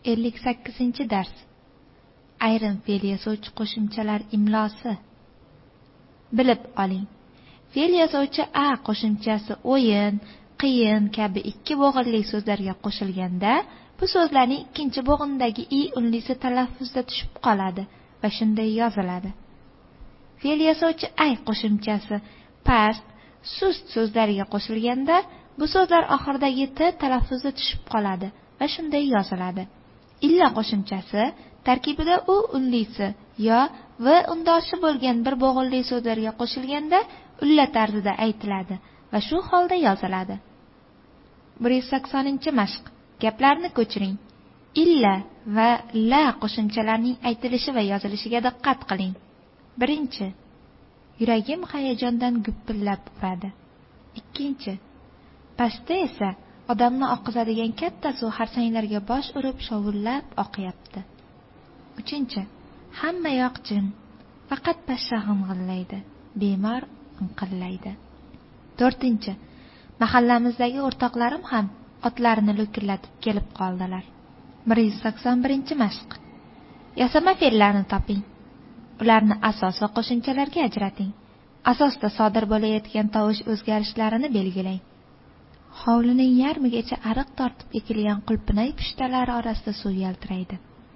58-dars. Ayrim fe'l yasovchi qo'shimchalar imlosi. Bilib oling. Fe'l yasovchi a qo'shimchasi o'yin, qiyin kabi ikki bo'g'inli so'zlarga qo'shilganda, bu so'zlarning ikkinchi bo'g'indagi i unlisi talaffuzda tushib qoladi va shunday yoziladi. Fe'l yasovchi ay qo'shimchasi past, sust so'zlarga qo'shilganda, bu so'zlar oxiridagi t talaffuzda tushib qoladi va shunday yoziladi. Illa qo'shimchasi tarkibida u unlisi yo v undoshi bo'lgan bir bo'g'inli so'zlarga qo'shilganda ulla tarzida aytiladi va shu holda yoziladi. 180-mashq. Gaplarni ko'chiring. Illa va la qo'shimchalarining aytilishi va yozilishiga diqqat qiling. 1. Yuragim hayajondan gupillab uradi. 2. Pastda esa odamni oqizadigan katta suv harsanglarga bosh urib shovullab oqyapti. 3. Hamma yoq jim, faqat pashsha g'ing'illaydi, bemor inqillaydi. 4. Mahallamizdagi o'rtoqlarim ham otlarini lo'killatib kelib qoldilar. 181-mashq. Yasama fe'llarni toping. Ularni asos va qo'shimchalarga ajrating. Asosda sodir bo'layotgan tovush o'zgarishlarini belgilang. Hovlining yarmigacha ariq tortib ekilgan qulpinay pushtalari orasida suv yaltiraydi.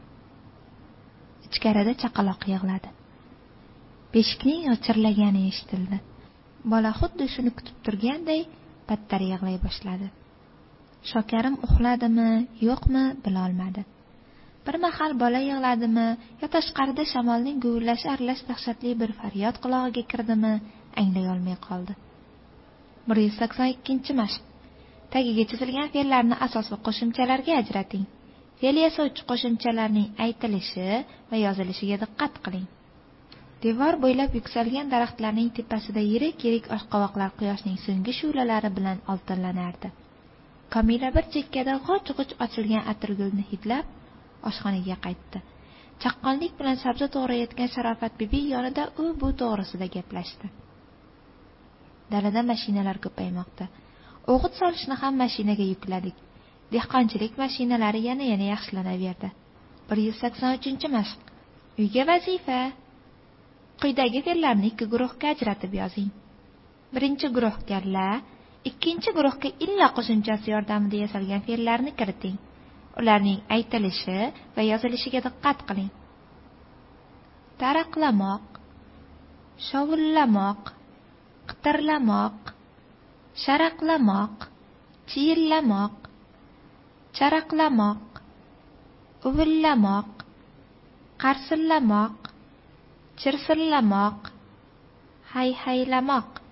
Ichkarida chaqaloq yig'ladi. Beshikning g'ichirlagani eshitildi. Bola xuddi shuni kutib turganday battar yig'lay boshladi. Shokarim uxladimi, yo'qmi bilolmadi. Bir mahal bola yig'ladimi, yo tashqarida shamolning guvillashi aralash dahshatli bir faryod qulog'iga kirdimi, anglay olmay qoldi. 182-mashq. Tagiga chizilgan fe'llarni asos va qo'shimchalarga ajrating. Fe'l yasovchi qo'shimchalarning aytilishi va yozilishiga diqqat qiling. Devor bo'ylab yuksalgan daraxtlarning tepasida yirik-yirik oshqovoqlar quyoshning so'nggi shu'lalari bilan oltinlanardi. Kamila bir chekkada g'och-g'och ochilgan atirgulni hidlab oshxonaga qaytdi. Chaqqonlik bilan sabzi to'g'rayotgan Sharofat bibi yonida u bu to'g'risida gaplashdi. Dalada mashinalar ko'paymoqda. O'g'it solishni ham mashinaga yukladik. Dehqonchilik mashinalari yana yaxshilanaverdi. 183-mashq. Uyga vazifa. Quyidagi fe'llarni ikki guruhga ajratib yozing. Birinchi guruhga la, ikkinchi guruhga illa qo'shimchasi yordamida yasalgan fe'llarni kiriting. Ularning aytilishi va yozilishiga diqqat qiling. Taraqlamoq, shovullamoq, qitirlamoq, sharaqlamoq, chiyillamoq, charaqlamoq, uvillamoq, qarsillamoq, chirsillamoq, hayhaylamoq.